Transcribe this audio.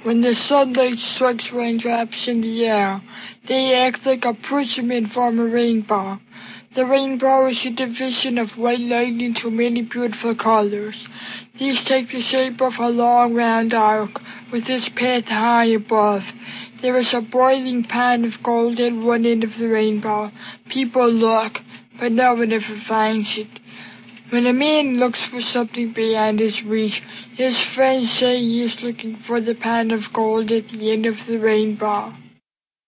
When the sunlight strikes raindrops in the air, they act like a prism and form a rainbow. The rainbow is a division of white light into many beautiful colors. These take the shape of a long round arc, with its path high above. There is a boiling pan of gold at one end of the rainbow. People look, but no one ever finds it. When a man looks for something beyond his reach, his friends say he is looking for the pan of gold at the end of the rainbow.